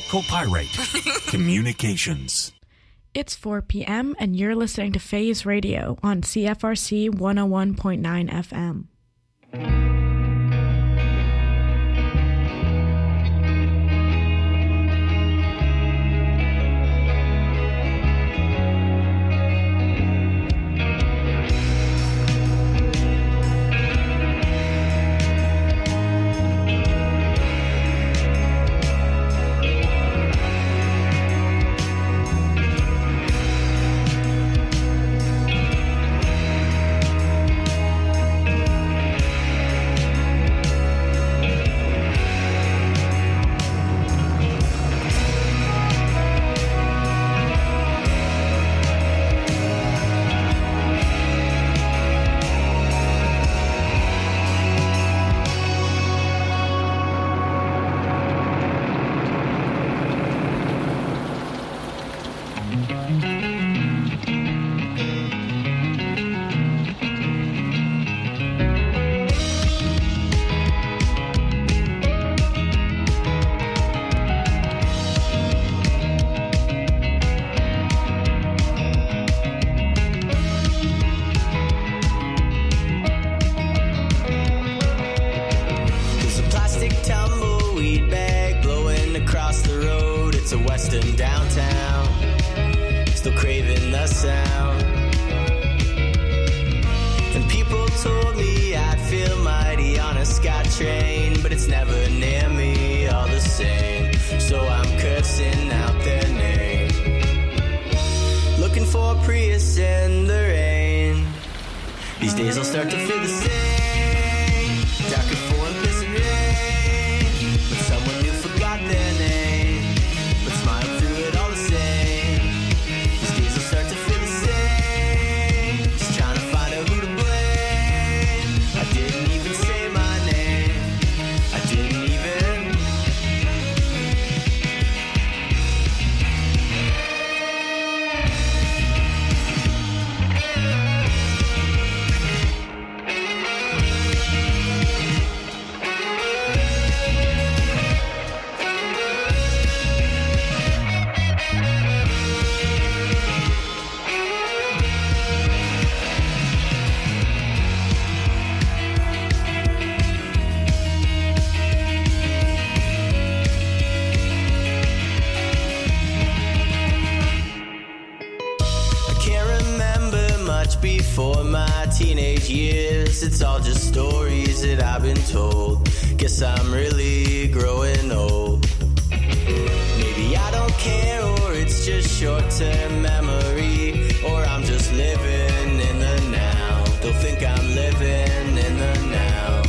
Copyright Communications. It's 4 p.m. and you're listening to Phase Radio on CFRC 101.9 FM. Before my teenage years, it's all just stories that I've been told. Guess I'm really growing old. Maybe I don't care, or it's just short-term memory, or I'm just living in the now. They'll think I'm living in the now.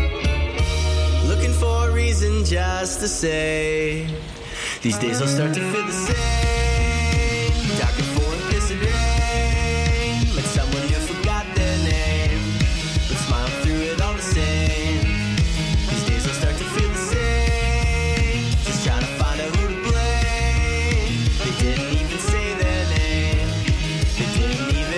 Looking for a reason just to say these days I'll start to feel the same. Dark and full and pissing rain. Met someone who forgot their name, but smile through it all the same. These days I'll start to feel the same. Just trying to find out who to blame. They didn't even say their name. They didn't even.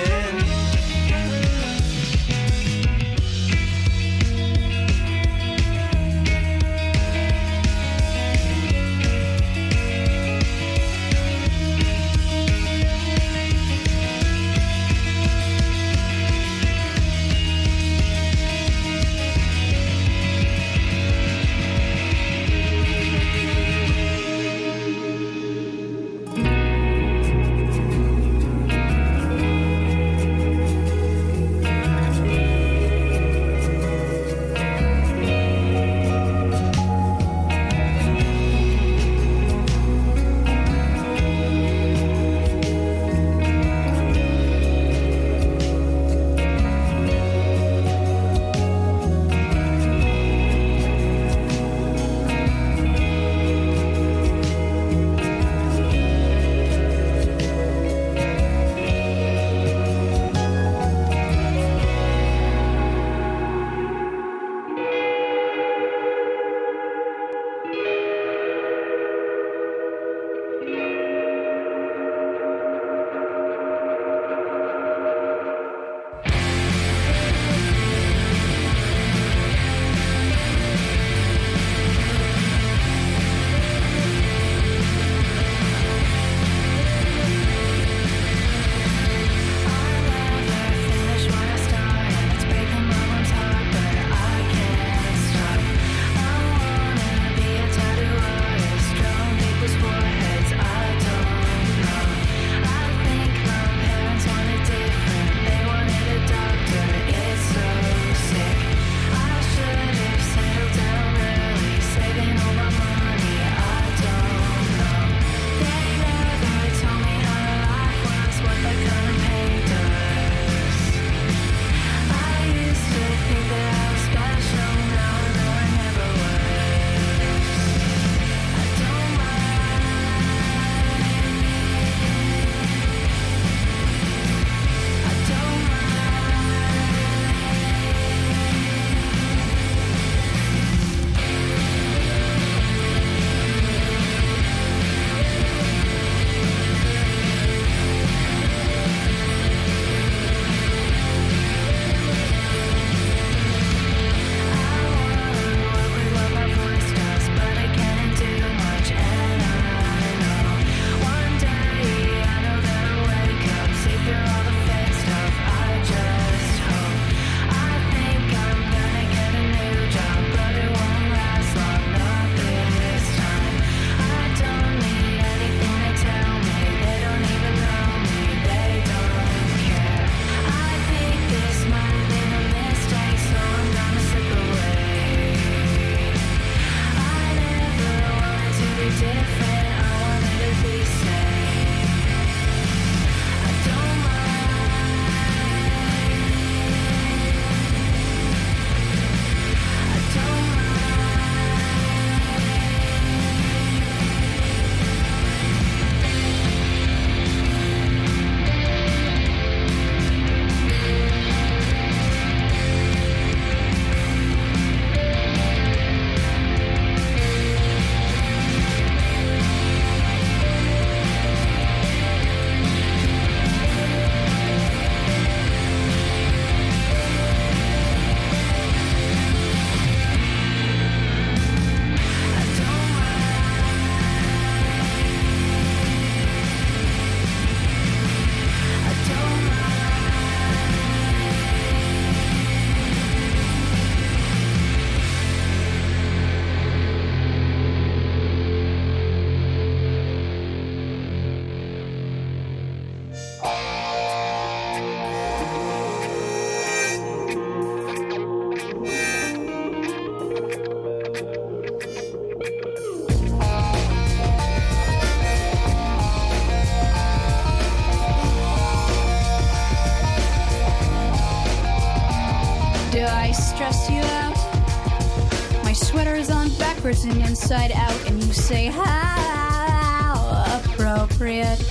dress you out. My sweater is on backwards and inside out, and you say, how appropriate.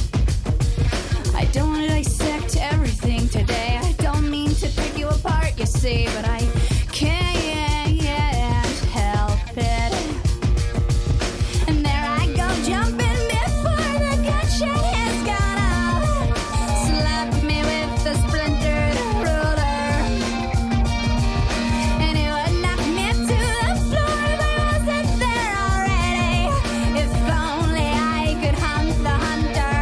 I don't want to dissect everything today. I don't mean to pick you apart, you see, but I can't help it. And there I go, jumping before the gunshot has gone off. Slap me with the splintered ruler, and it would knock me to the floor, but I wasn't there already. If only I could hunt the hunter.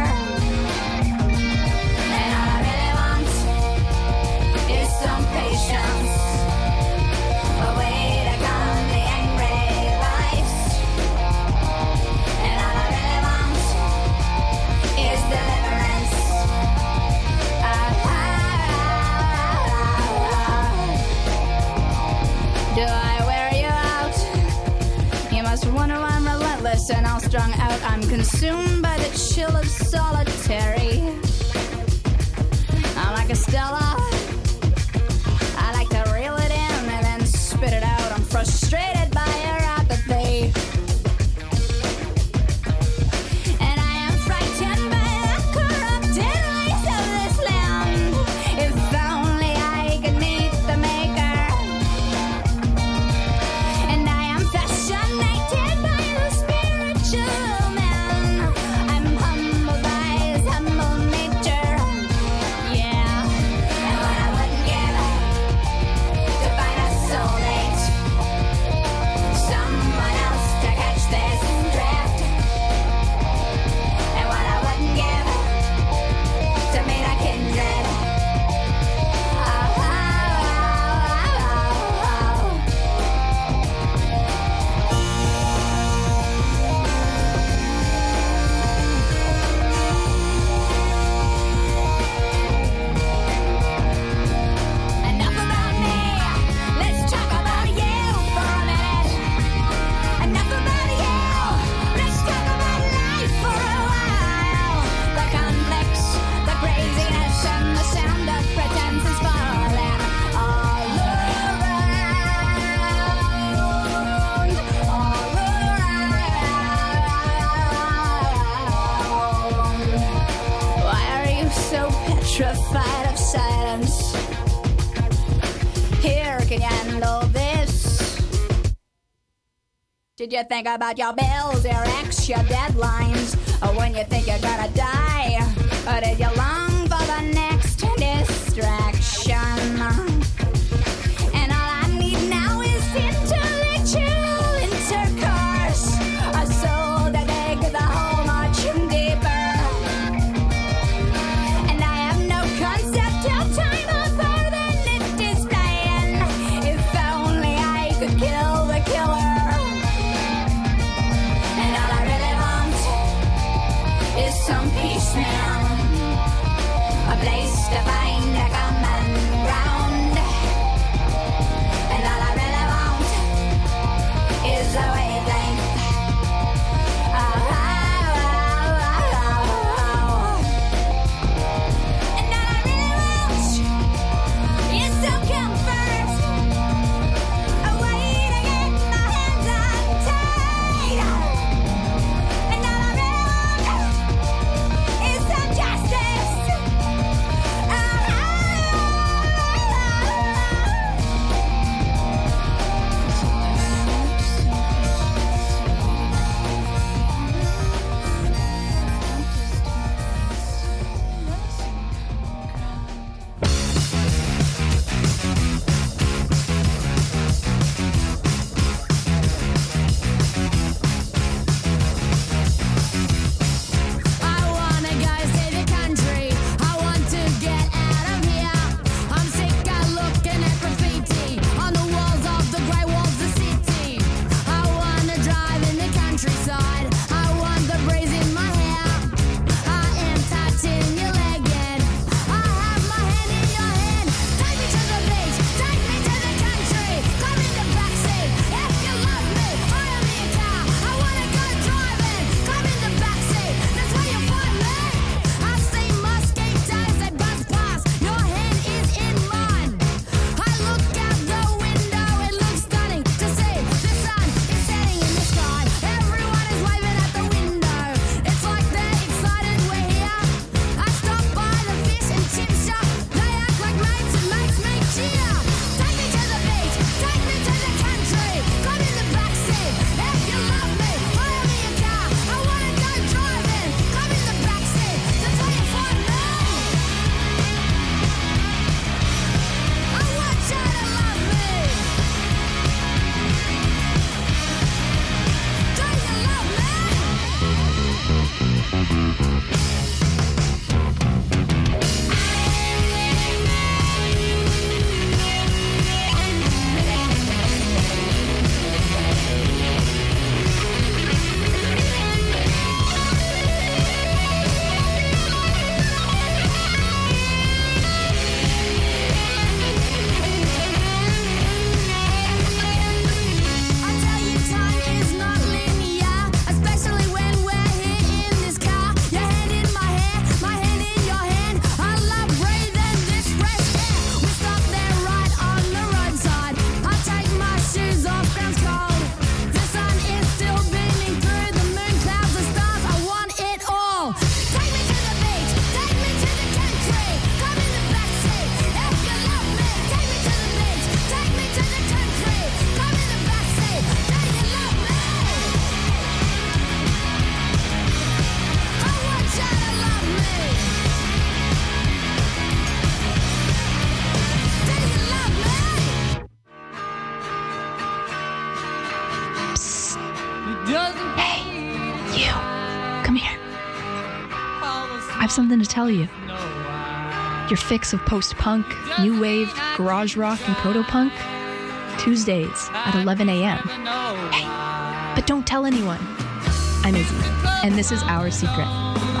And all I really want is some patience, a way to calm the angry lives. And all I really want is deliverance. Do I wear you out? You must wonder why I'm relentless and all strung out. I'm consumed by the chill of solitary. I'm like a Stella. I like to reel it in and then spit it out. I'm frustrated by your apathy, and I am frightened by the corrupted ways of this land. If only I could meet the maker. And I am fascinated by the spiritual man. I'm humbled by his humble nature. Yeah, and what I wouldn't give to find a soulmate, someone else to catch this drift. And what I wouldn't give to meet a kindred. Enough about me. Let's talk about you for a minute. Enough about you. Let's talk about life for a while. The conflicts, the craziness, and the sound of pretense is falling all around. All around. Why are you so petrified of silence? Here, can you handle this? Did you think about your bills, your ex, your deadlines, or when you think you're gonna die? Or did you long for the next distraction? And all I need now is intellectual intercourse, a soul to dig the hole much deeper. And I have no concept of time other than it is dying. If only I could kill the killer. And all I really want is some peace, man. something to tell you. Your fix of post-punk, new wave, garage rock, and proto-punk? Tuesdays at 11 a.m. Hey, but don't tell anyone. I'm Izzy, and this is Our Secret.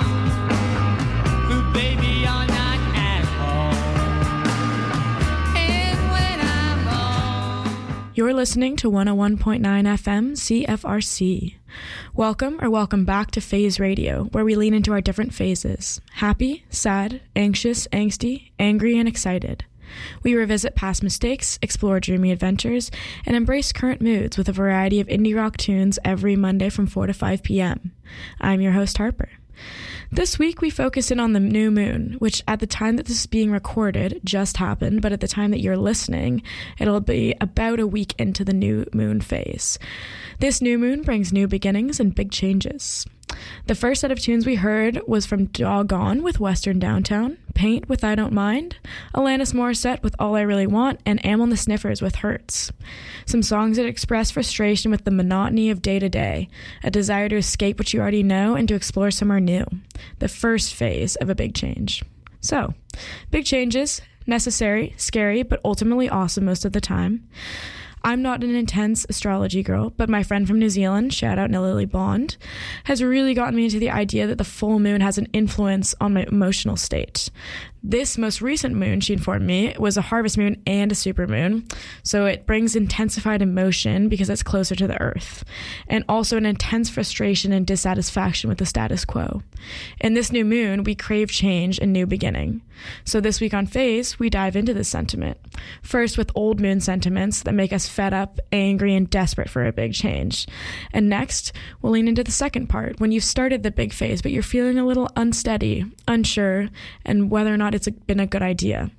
You're listening to 101.9 FM CFRC. Welcome back to Phase Radio, where we lean into our different phases: happy, sad, anxious, angsty, angry, and excited. We revisit past mistakes, explore dreamy adventures, and embrace current moods with a variety of indie rock tunes every Monday from 4 to 5 p.m. I'm your host, Harper. This week, we focus in on the new moon, which at the time that this is being recorded just happened, but at the time that you're listening, it'll be about a week into the new moon phase. This new moon brings new beginnings and big changes. The first set of tunes we heard was from Doggone with Western Downtown, Paint with I Don't Mind, Alanis Morissette with All I Really Want, and Amyl and the Sniffers with Hurts. Some songs that express frustration with the monotony of day-to-day, a desire to escape what you already know and to explore somewhere new. The first phase of a big change. So, big changes, necessary, scary, but ultimately awesome most of the time. I'm not an intense astrology girl, but my friend from New Zealand, shout out Lily Bond, has really gotten me into the idea that the full moon has an influence on my emotional state. This most recent moon, she informed me, was a harvest moon and a supermoon, so it brings intensified emotion because it's closer to the earth, and also an intense frustration and dissatisfaction with the status quo. In this new moon, we crave change and new beginning. So this week on Phase, we dive into this sentiment. First with old moon sentiments that make us fed up, angry, and desperate for a big change. And next, we'll lean into the second part, when you've started the big phase, but you're feeling a little unsteady, unsure, and whether or not it's been a good idea.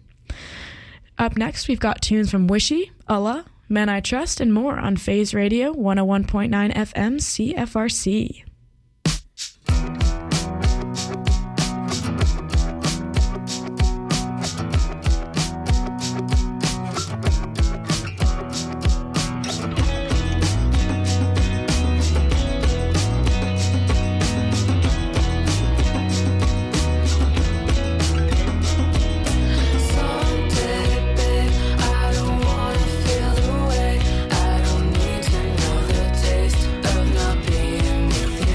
Up next, we've got tunes from Wishy, Allah, Men I Trust, and more on Phase Radio 101.9 FM CFRC. I don't need to know the taste of not being with you.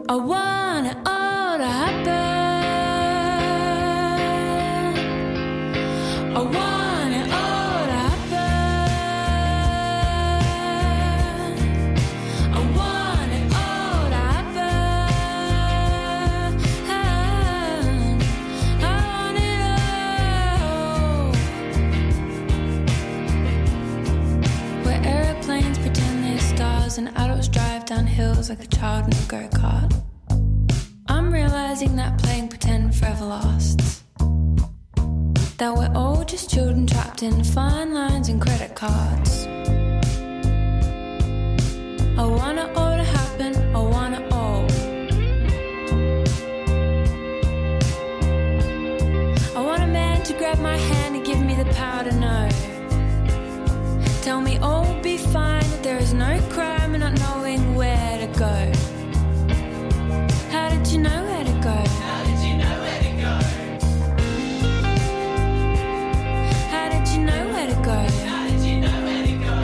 I want it all to happen. I want it all to happen. I want it all to happen. I want it all. Where airplanes pretend they're stars and adults drive down hills like a child in a go-kart. I'm realizing that playing pretend forever lasts. That we're all just children trapped in fine lines and credit cards. I want it all to happen, I want it all. I want a man to grab my hand and give me the power to know. Tell me all will be fine, that there is no crime in not knowing where to go. How did you know where to go? How did you know where to go? How did you know where to go? How did you know where to go?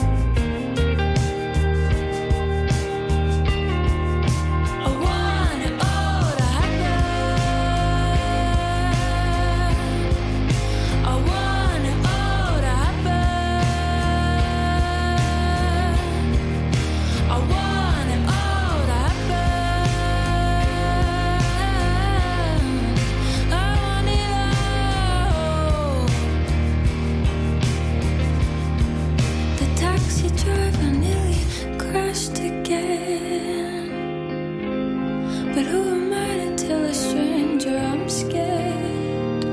I want it all to happen. I want it all to happen. I want it all to happen. I want it all. The taxi driver nearly crashed again. But who am I to tell a stranger I'm scared?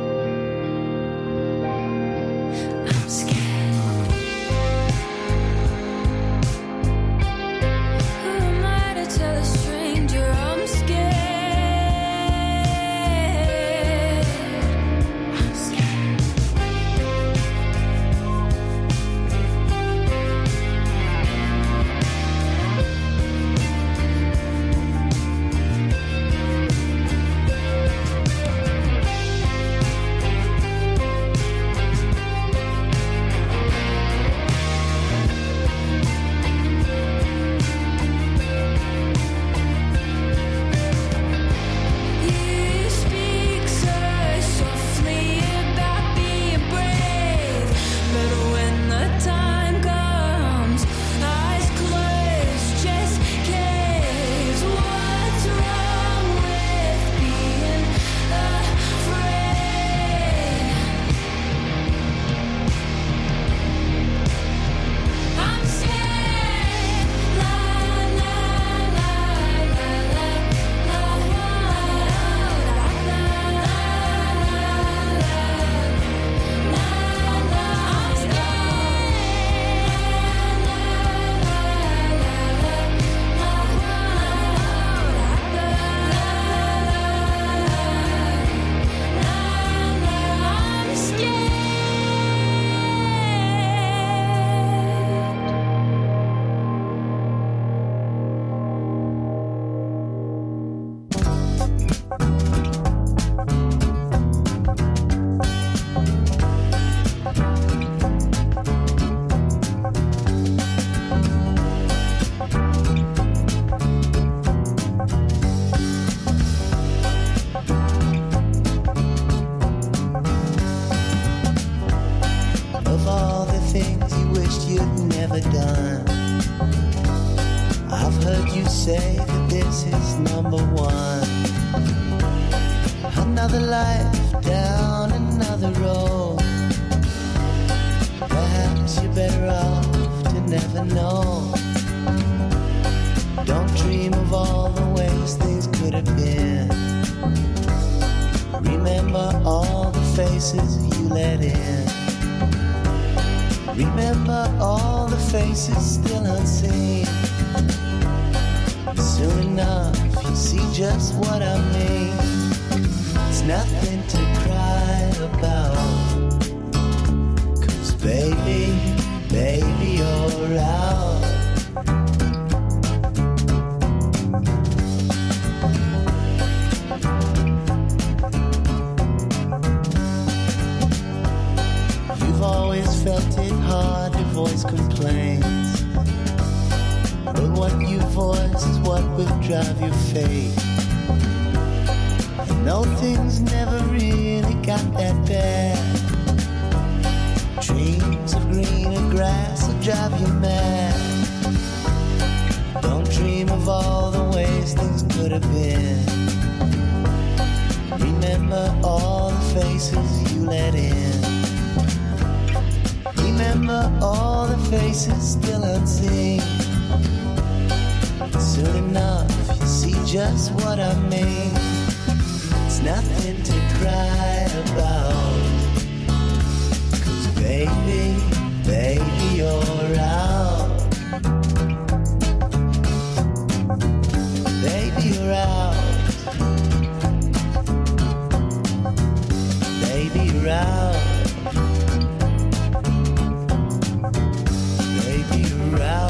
I'm scared. Who am I to tell a stranger I'm scared? I'm scared. You speak so softly about being brave, but when the time comes, eyes closed, chest caves. What's wrong with being afraid? I'm scared. La la la la la la la. I'm scared. Of all the things you wished you'd never done, I've heard you say that this is number one. Another life down another road. Perhaps you're better off to never know. Don't dream of all the ways things could have been. Remember all the faces you let in. Remember all the faces still unseen. Soon enough, you'll see just what I mean. It's nothing to cry about. 'Cause baby, baby, you're out. You've always felt it hard to voice complaints. But what you voice is what will drive your fate. And no, things never really got that bad. Dreams of greener grass will drive you mad. Don't dream of all the ways things could have been. Remember all the faces you let in. Remember all the faces still unseen. Soon enough you'll see just what I mean. It's nothing to cry about. 'Cause baby, baby, you're out. Baby, you're out. Baby, you're out. Baby, you're out.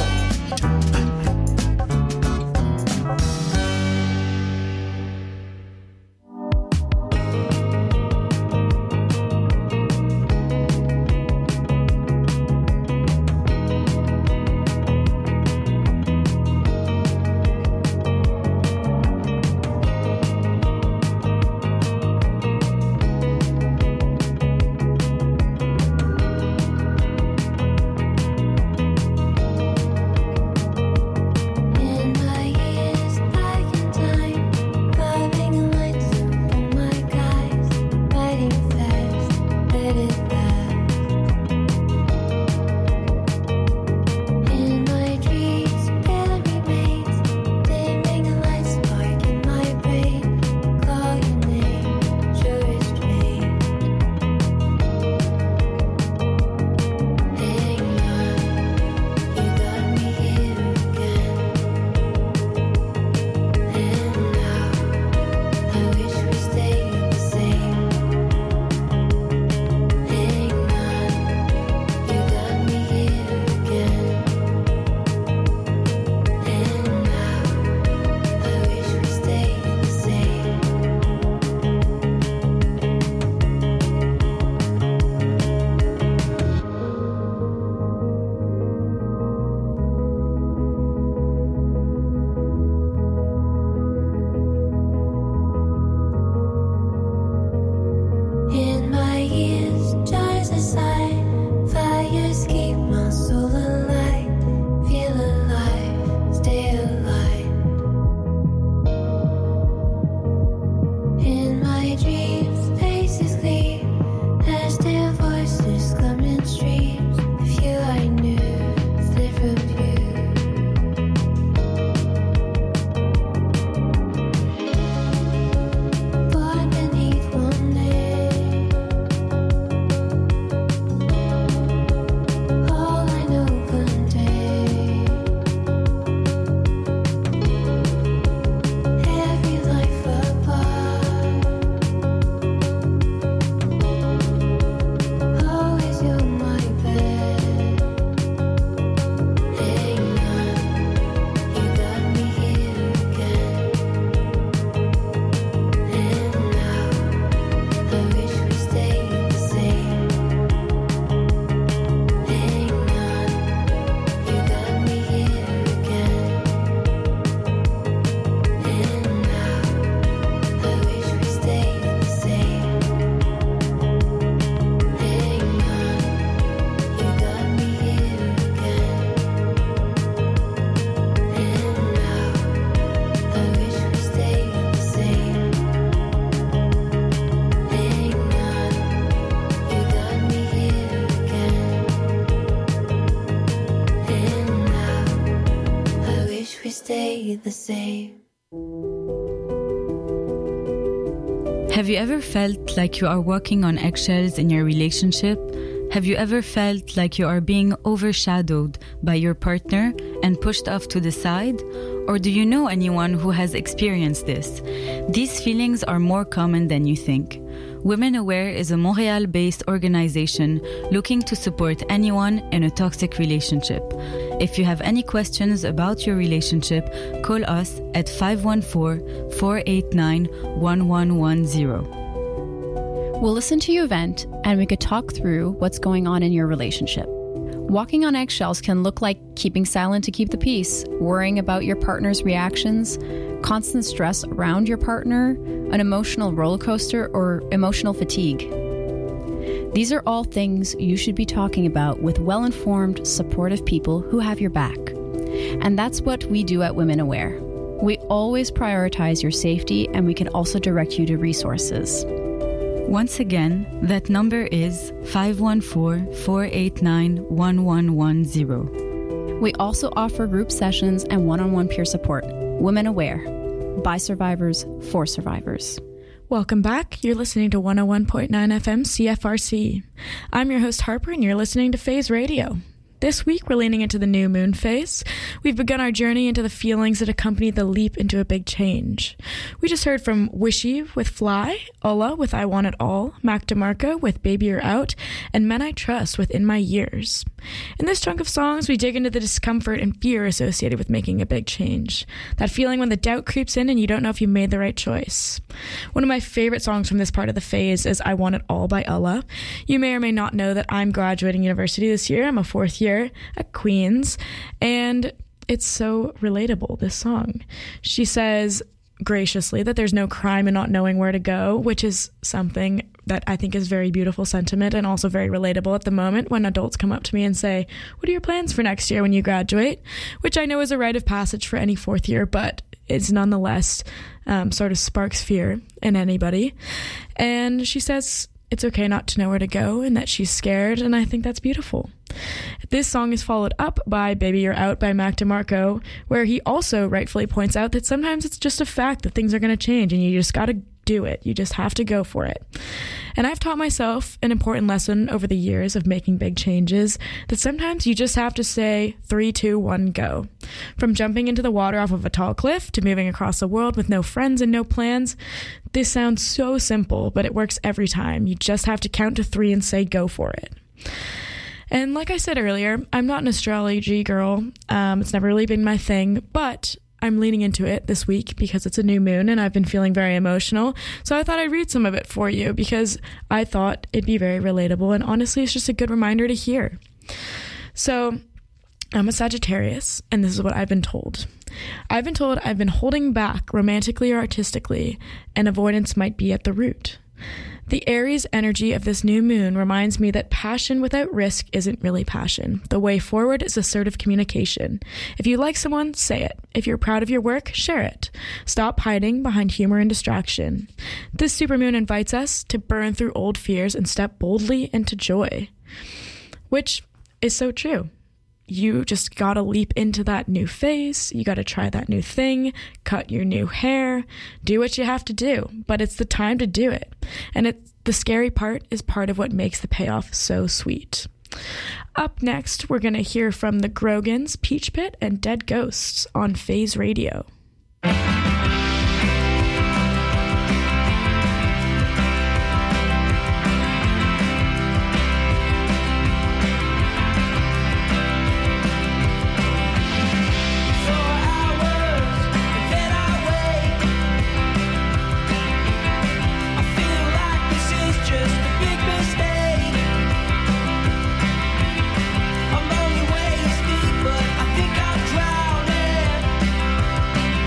The same. Have you ever felt like you are walking on eggshells in your relationship? Have you ever felt like you are being overshadowed by your partner and pushed off to the side? Or do you know anyone who has experienced this? These feelings are more common than you think. Women Aware is a Montreal-based organization looking to support anyone in a toxic relationship. If you have any questions about your relationship, call us at 514-489-1110. We'll listen to you vent, and we could talk through what's going on in your relationship. Walking on eggshells can look like keeping silent to keep the peace, worrying about your partner's reactions, constant stress around your partner, an emotional roller coaster, or emotional fatigue. These are all things you should be talking about with well-informed, supportive people who have your back. And that's what we do at Women Aware. We always prioritize your safety, and we can also direct you to resources. Once again, that number is 514-489-1110. We also offer group sessions and one-on-one peer support. Women Aware. By survivors, for survivors. Welcome back. You're listening to 101.9 FM CFRC. I'm your host Harper, and you're listening to Phase Radio. This week, we're leaning into the new moon phase. We've begun our journey into the feelings that accompany the leap into a big change. We just heard from Wishy with Fly, Ulla with I Want It All, Mac DeMarco with Baby You're Out, and Men I Trust with In My Years. In this chunk of songs, we dig into the discomfort and fear associated with making a big change. That feeling when the doubt creeps in and you don't know if you made the right choice. One of my favorite songs from this part of the phase is I Want It All by Ulla. You may or may not know that I'm graduating university this year. I'm a fourth year at Queen's, and it's so relatable, this song. She says graciously that there's no crime in not knowing where to go, which is something that I think is very beautiful sentiment and also very relatable at the moment when adults come up to me and say, what are your plans for next year when you graduate? Which I know is a rite of passage for any fourth year, but it's nonetheless sort of sparks fear in anybody. And she says it's okay not to know where to go and that she's scared, and I think that's beautiful. This song is followed up by Baby You're Out by Mac DeMarco, where he also rightfully points out that sometimes it's just a fact that things are going to change and you just got to do it. You just have to go for it. And I've taught myself an important lesson over the years of making big changes, that sometimes you just have to say 3, 2, 1, go. From jumping into the water off of a tall cliff to moving across the world with no friends and no plans. This sounds so simple, but it works every time. You just have to count to 3 and say go for it. And like I said earlier, I'm not an astrology girl. It's never really been my thing, but I'm leaning into it this week because it's a new moon and I've been feeling very emotional. So I thought I'd read some of it for you because I thought it'd be very relatable, and honestly, it's just a good reminder to hear. So I'm a Sagittarius, and this is what I've been told. I've been told I've been holding back romantically or artistically, and avoidance might be at the root. The Aries energy of this new moon reminds me that passion without risk isn't really passion. The way forward is assertive communication. If you like someone, say it. If you're proud of your work, share it. Stop hiding behind humor and distraction. This supermoon invites us to burn through old fears and step boldly into joy, which is so true. You just gotta leap into that new phase. You gotta try that new thing, cut your new hair, do what you have to do, but it's the time to do it. And the scary part is part of what makes the payoff so sweet. Up next, we're gonna hear from the Grogans, Peach Pit, and Dead Ghosts on Phase Radio. I'm only waist deep, but I think I'm drowning.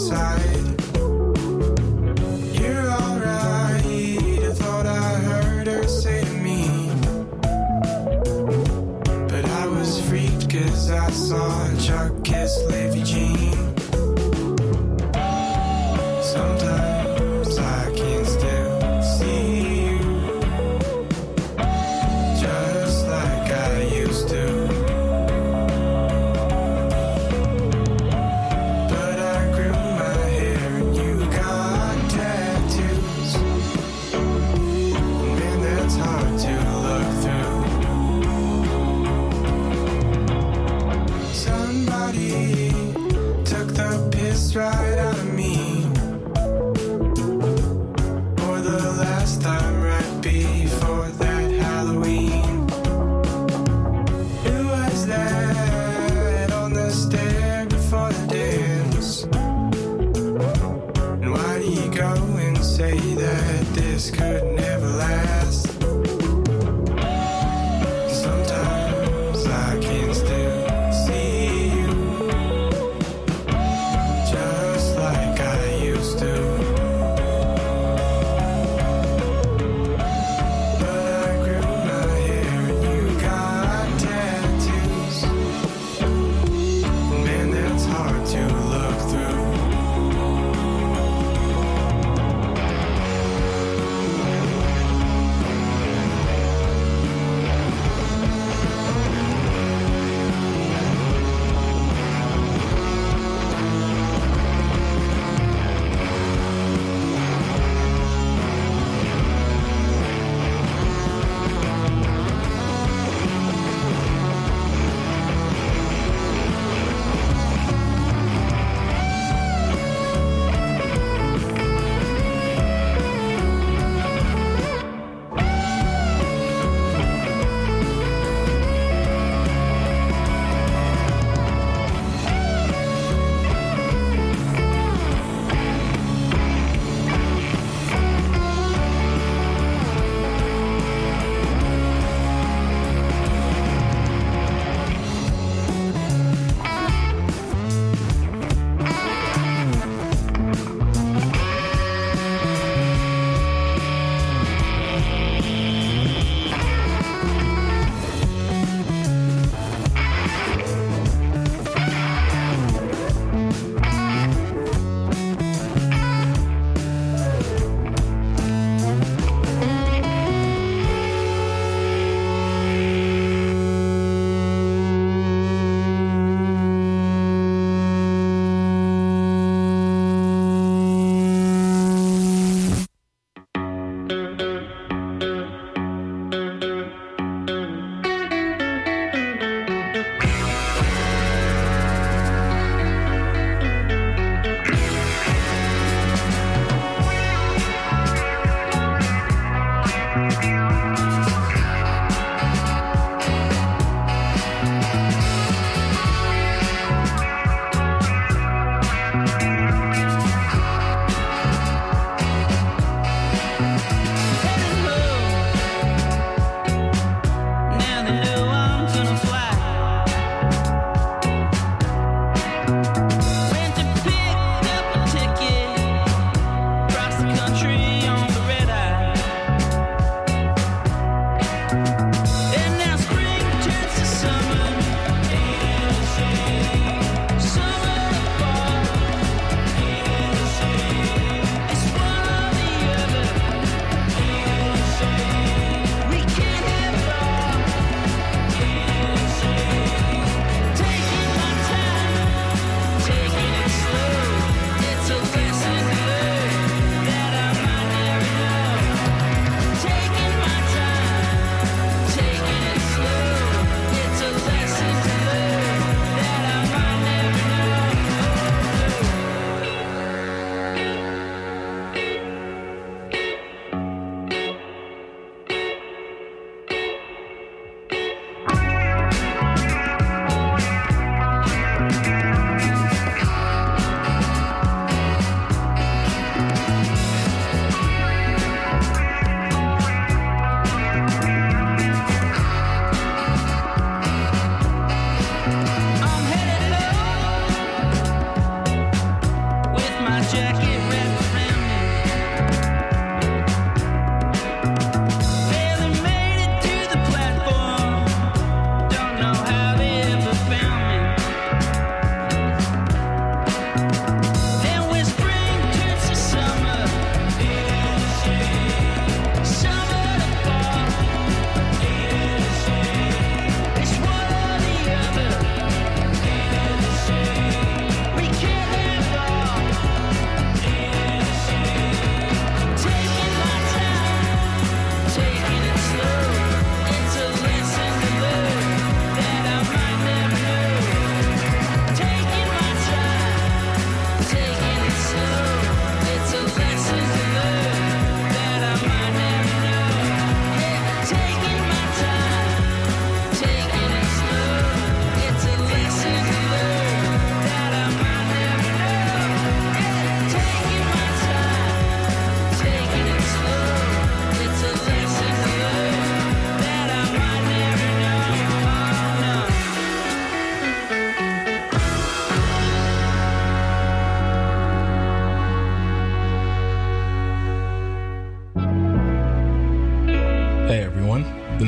inside. You're alright, I thought I heard her say to me. But I was freaked cause I saw Chuck kiss Livy Jean. Sometimes I can still see you, just like I used to. But I grew my hair and you got tattoos. Man, that's hard to look through. Somebody took the piss right out of me. Last time right before that Halloween. Who was that on the stair before the dance? And why do you go and say that this could never last? Sometimes I can still see you, just like I used to.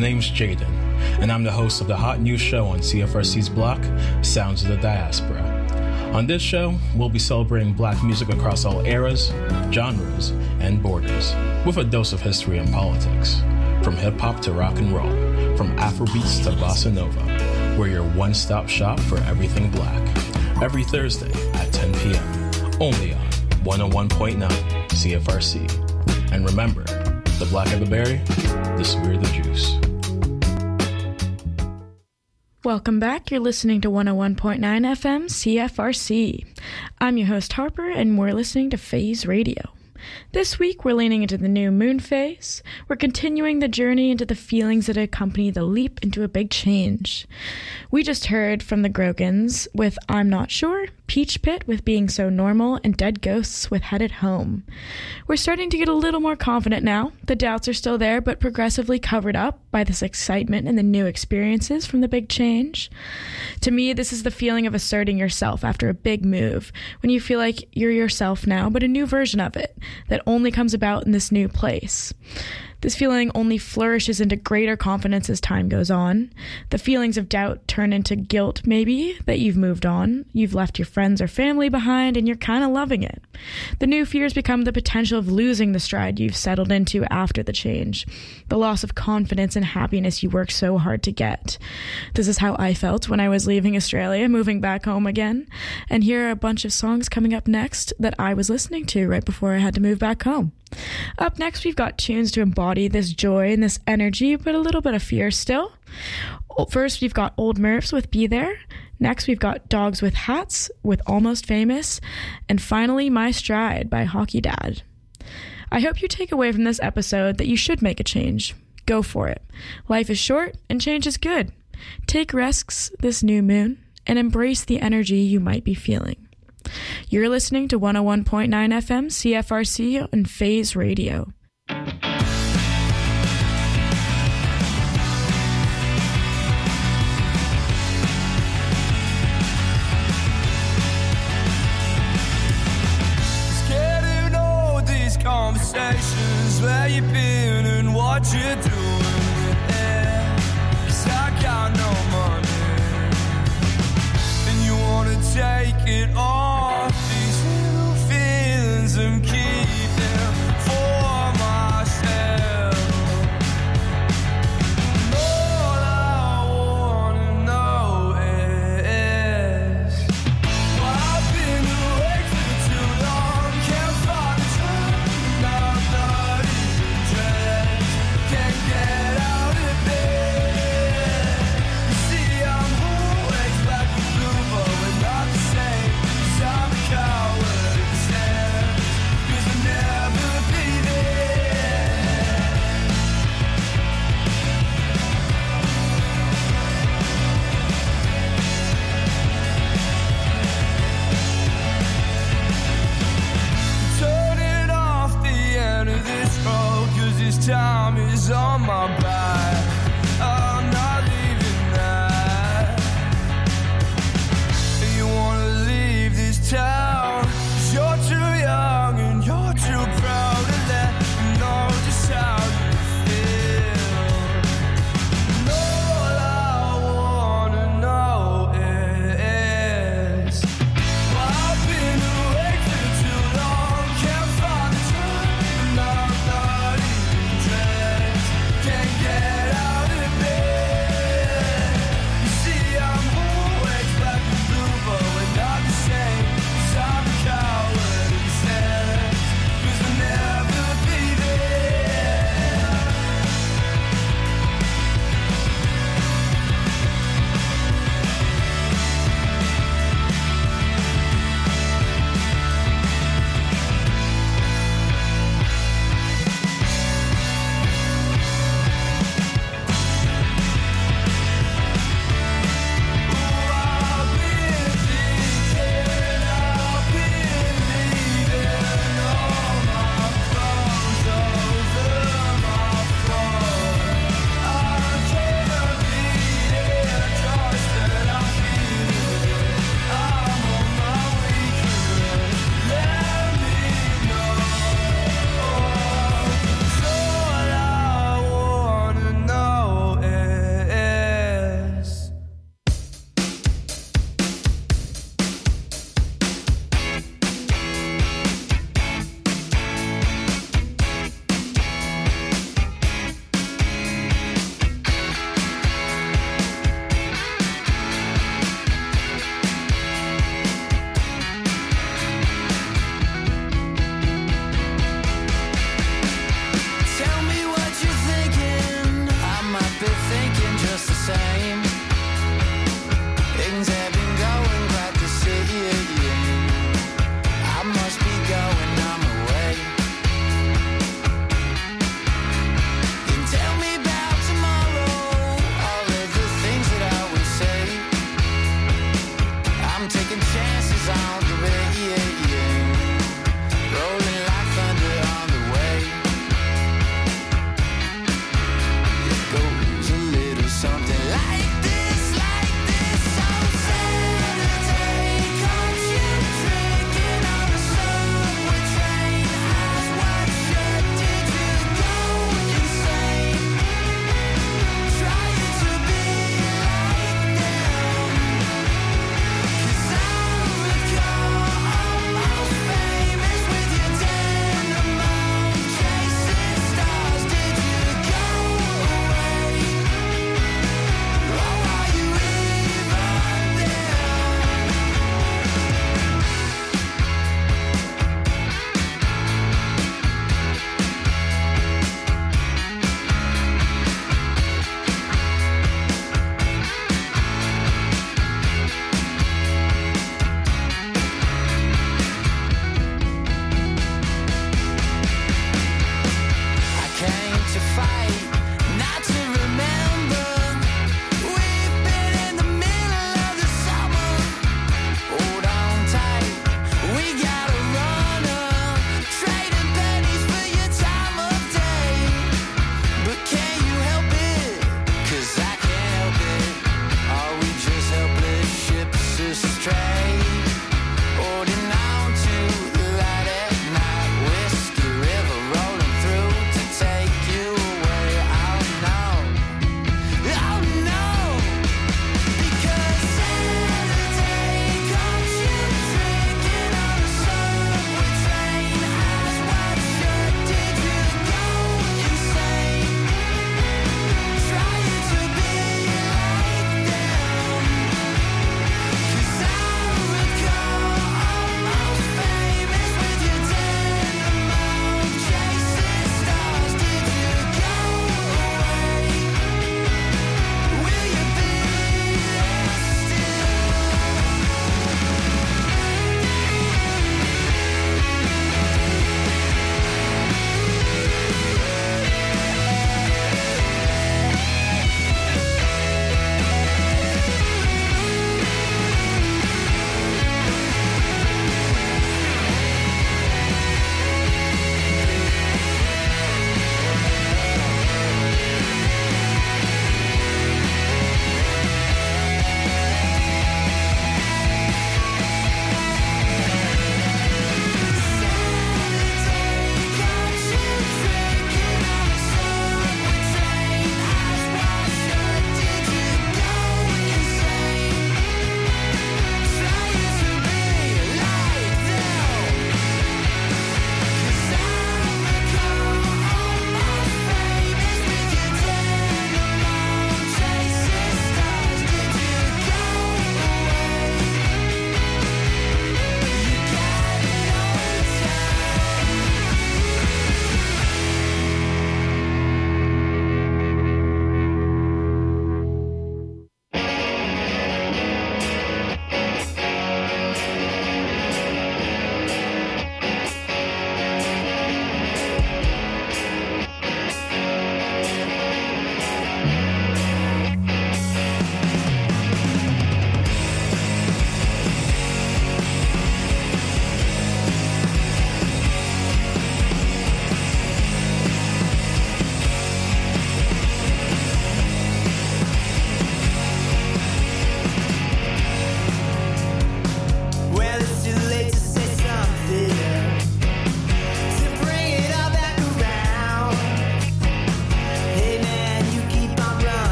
name's Jaden, and I'm the host of the hot new show on CFRC's block, Sounds of the Diaspora. On this show, we'll be celebrating black music across all eras, genres, and borders, with a dose of history and politics. From hip-hop to rock and roll, from Afrobeats to bossa nova, we're your one-stop shop for everything black. Every Thursday at 10 p.m., only on 101.9 CFRC. And remember, the blacker the berry, the sweeter the juice. Welcome back. You're listening to 101.9 FM CFRC. I'm your host Harper, and we're listening to Phase Radio. This week, we're leaning into the new moon phase. We're continuing the journey into the feelings that accompany the leap into a big change. We just heard from the Grogans with I'm Not Sure, Peach Pit with Being So Normal, and Dead Ghosts with Headed Home. We're starting to get a little more confident now. The doubts are still there, but progressively covered up by this excitement and the new experiences from the big change. To me, this is the feeling of asserting yourself after a big move, when you feel like you're yourself now, but a new version of it that only comes about in this new place. This feeling only flourishes into greater confidence as time goes on. The feelings of doubt turn into guilt, maybe, that you've moved on. You've left your friends or family behind, and you're kind of loving it. The new fears become the potential of losing the stride you've settled into after the change, the loss of confidence and happiness you worked so hard to get. This is how I felt when I was leaving Australia, moving back home again. And here are a bunch of songs coming up next that I was listening to right before I had to move back home. Up next, we've got tunes to embody this joy and this energy, but a little bit of fear still. First, we've got Old Murphs with Be There. Next, we've got Dogs with Hats with Almost Famous. And finally, My Stride by Hockey Dad. I hope you take away from this episode that you should make a change. Go for it. Life is short and change is good. Take risks this new moon and embrace the energy you might be feeling. You're listening to 101.9 FM CFRC and Phase Radio. Scared of all these conversations, where you been and what you're doing, yeah. 'Cause I got no money, and you wanna take it all. And keep them for myself. And all I wanna know is why I've been awake for too long. Can't find the truth, not even dressed. Can't get out of bed. You see, I'm always black and blue, but we're not the same. 'Cause I'm a coward. Time is on my back. I'm not leaving that. You wanna leave this town, 'cause you're too young and you're too proud to let me know just how you feel. And all I wanna know is why I've been awake for too long. Can't find the time, and I'm not even can't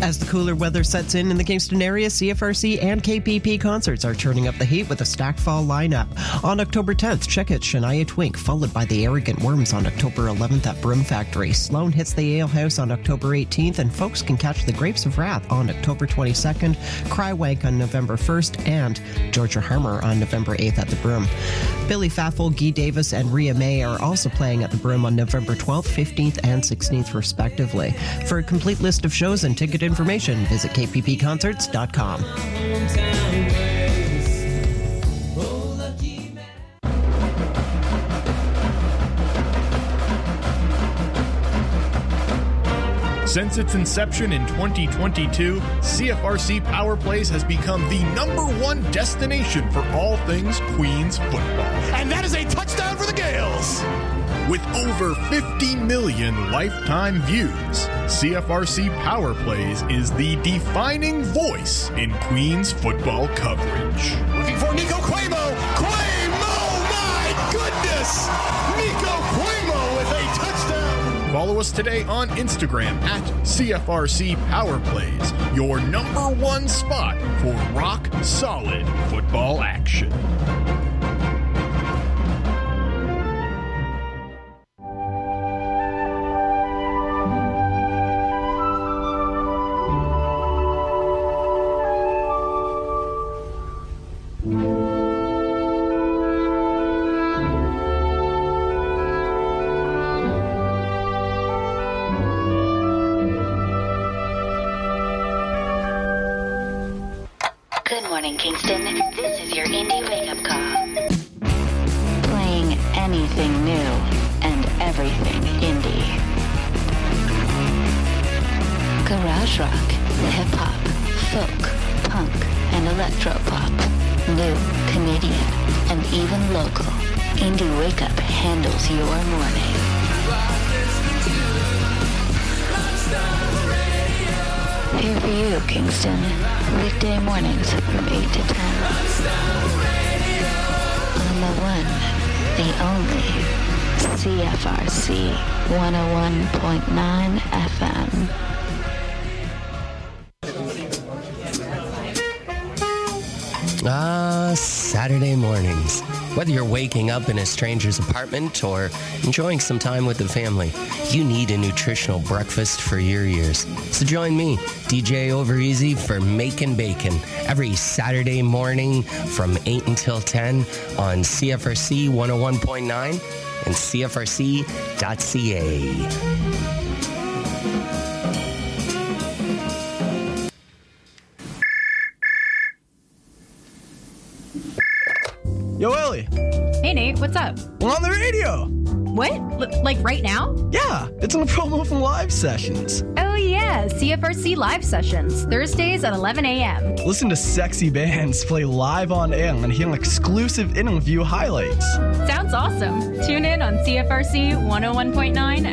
As the cooler weather sets in the Kingston area, CFRC and KPP concerts are turning up the heat with a stacked fall lineup. On October 10th, check out Shania Twink, followed by the Arrogant Worms on October 11th at Broom Factory. Sloan hits the Ale House on October 18th, and folks can catch the Grapes of Wrath on October 22nd, Crywank on November 1st, and Georgia Harmer on November 8th at the Broom. Billy Faffel, Guy Davis, and Rhea May are also playing at the Broom on November 12th, 15th, and 16th, respectively. For a complete list of shows and ticket information, visit kppconcerts.com. Since its inception in 2022, CFRC Power Plays has become the #1 destination for all things Queens football. And that is a touchdown for the Gales! With over 50 million lifetime views, CFRC Power Plays is the defining voice in Queens football coverage. Looking for Nico Cuomo! Cuomo! My goodness! Nico Cuomo with a touchdown! Follow us today on Instagram at CFRC Power Plays, your #1 spot for rock solid football action. Kingston, this is your indie wake-up call. Playing anything new and everything indie. Garage rock, hip-hop, folk, punk, and electro-pop. New, Canadian, and even local. Indie Wake-Up handles your morning. Here for you, Kingston. Weekday mornings from 8 to 10. On the one, the only, CFRC 101.9 FM. Saturday mornings. Whether you're waking up in a stranger's apartment or enjoying some time with the family, you need a nutritional breakfast for your ears. So join me, DJ Overeasy, for Makin' Bacon every Saturday morning from 8 until 10 on CFRC 101.9 and CFRC.ca. Yo, Ellie. Hey, Nate, what's up? We're on the radio. What? Like right now? Yeah, it's on a promo from Live Sessions. Oh, yeah, CFRC Live Sessions, Thursdays at 11 a.m. Listen to sexy bands play live on air and hear exclusive interview highlights. Sounds awesome. Tune in on CFRC 101.9